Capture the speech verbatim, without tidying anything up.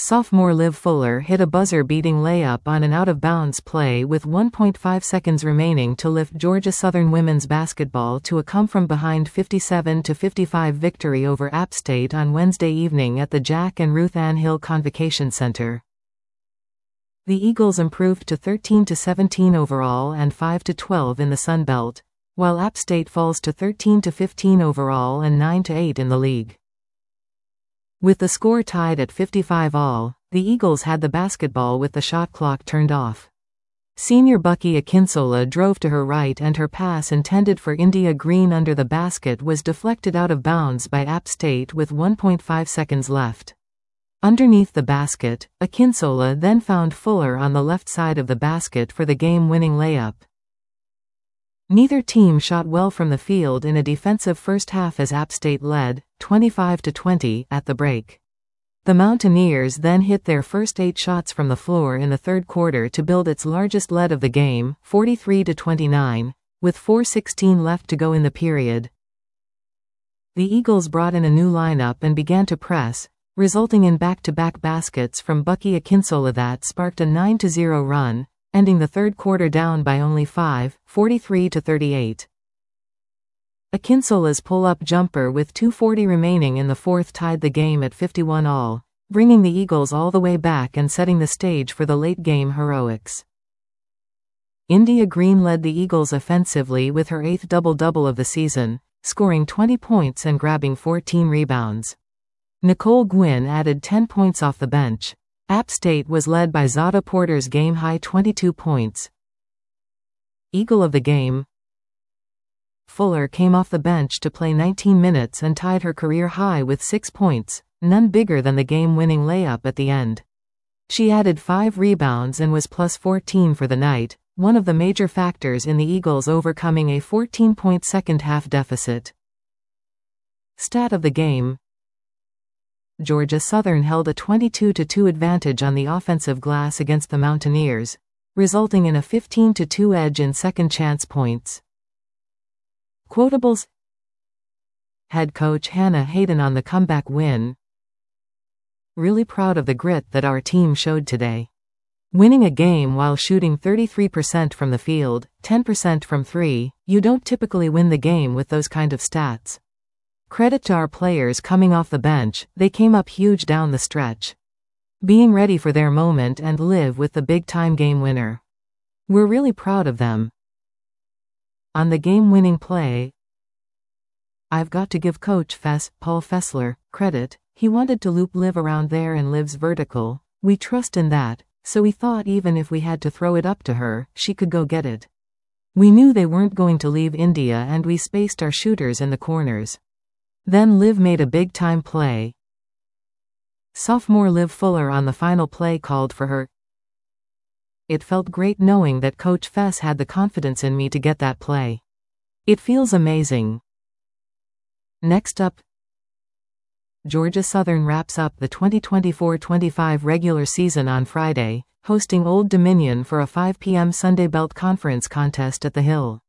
Sophomore Liv Fuller hit a buzzer-beating layup on an out-of-bounds play with one point five seconds remaining to lift Georgia Southern women's basketball to a come-from-behind fifty-seven to fifty-five victory over App State on Wednesday evening at the Jack and Ruth Ann Hill Convocation Center. The Eagles improved to thirteen to seventeen overall and five to twelve in the Sun Belt, while App State falls to thirteen to fifteen overall and nine to eight in the league. With the score tied at fifty-five all, the Eagles had the basketball with the shot clock turned off. Senior Bucky Akinsola drove to her right and her pass intended for India Green under the basket was deflected out of bounds by App State with one point five seconds left. Underneath the basket, Akinsola then found Fuller on the left side of the basket for the game-winning layup. Neither team shot well from the field in a defensive first half as App State led, twenty-five to twenty, at the break. The Mountaineers then hit their first eight shots from the floor in the third quarter to build its largest lead of the game, forty-three to twenty-nine, with four sixteen left to go in the period. The Eagles brought in a new lineup and began to press, resulting in back-to-back baskets from Bucky Akinsola that sparked a nine to zero run, ending the third quarter down by only five, forty-three to thirty-eight. Akinsola's pull-up jumper with two forty remaining in the fourth tied the game at fifty-one all, bringing the Eagles all the way back and setting the stage for the late-game heroics. India Green led the Eagles offensively with her eighth double-double of the season, scoring twenty points and grabbing fourteen rebounds. Nicole Gwynn added ten points off the bench. App State was led by Zada Porter's game-high twenty-two points. Eagle of the game, Fuller came off the bench to play nineteen minutes and tied her career high with six points, none bigger than the game-winning layup at the end. She added five rebounds and was plus fourteen for the night, one of the major factors in the Eagles overcoming a fourteen-point second-half deficit. Stat of the game: Georgia Southern held a twenty-two to two advantage on the offensive glass against the Mountaineers, resulting in a fifteen to two edge in second-chance points. Quotables: Head coach Hannah Hayden on the comeback win. Really proud of the grit that our team showed today. Winning a game while shooting thirty-three percent from the field, ten percent from three, you don't typically win the game with those kind of stats. Credit to our players coming off the bench, they came up huge down the stretch. Being ready for their moment and live with the big-time game winner. We're really proud of them. On the game-winning play, I've got to give Coach Fess, Paul Fessler, credit. He wanted to loop Liv around there and Liv's vertical. We trust in that, so we thought even if we had to throw it up to her, she could go get it. We knew they weren't going to leave India and we spaced our shooters in the corners. Then Liv made a big-time play. Sophomore Liv Fuller on the final play called for her. It felt great knowing that Coach Fess had the confidence in me to get that play. It feels amazing. Next up, Georgia Southern wraps up the twenty twenty-four twenty-five regular season on Friday, hosting Old Dominion for a five p m Sunday Belt Conference contest at the Hill.